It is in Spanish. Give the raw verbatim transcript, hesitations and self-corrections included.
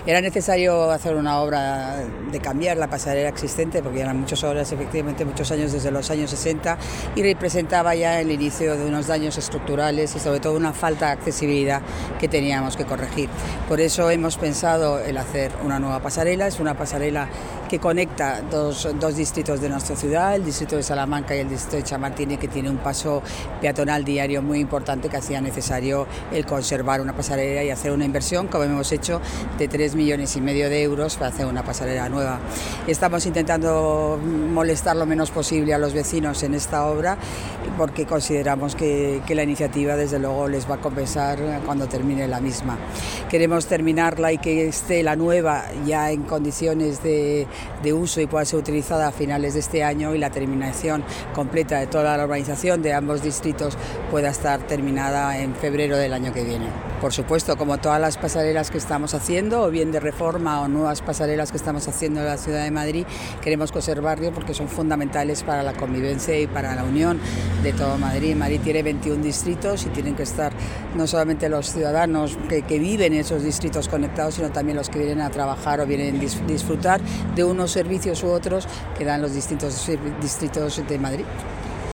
Era necesario hacer una obra de cambiar la pasarela existente, porque eran muchas obras, efectivamente, muchos años, desde los años sesenta, y representaba ya el inicio de unos daños estructurales y sobre todo una falta de accesibilidad que teníamos que corregir. Por eso hemos pensado en hacer una nueva pasarela. Es una pasarela que conecta dos, dos distritos de nuestra ciudad, el distrito de Salamanca y el distrito de Chamartín, que tiene un paso peatonal diario muy importante, que hacía necesario el conservar una pasarela y hacer una inversión, como hemos hecho, de tres millones y medio de euros para hacer una pasarela nueva. Estamos intentando molestar lo menos posible a los vecinos en esta obra, porque consideramos que, que la iniciativa desde luego les va a compensar cuando termine la misma. Queremos terminarla y que esté la nueva ya en condiciones de, de uso y pueda ser utilizada a finales de este año, y la terminación completa de toda la urbanización de ambos distritos pueda estar terminada en febrero del año que viene. Por supuesto, como todas las pasarelas que estamos haciendo, o bien de reforma o nuevas pasarelas que estamos haciendo en la ciudad de Madrid, queremos conservarlo porque son fundamentales para la convivencia y para la unión de todo Madrid. Madrid tiene veintiún distritos y tienen que estar no solamente los ciudadanos que, que viven en esos distritos conectados, sino también los que vienen a trabajar o vienen a dis- disfrutar de unos servicios u otros que dan los distintos distritos de Madrid.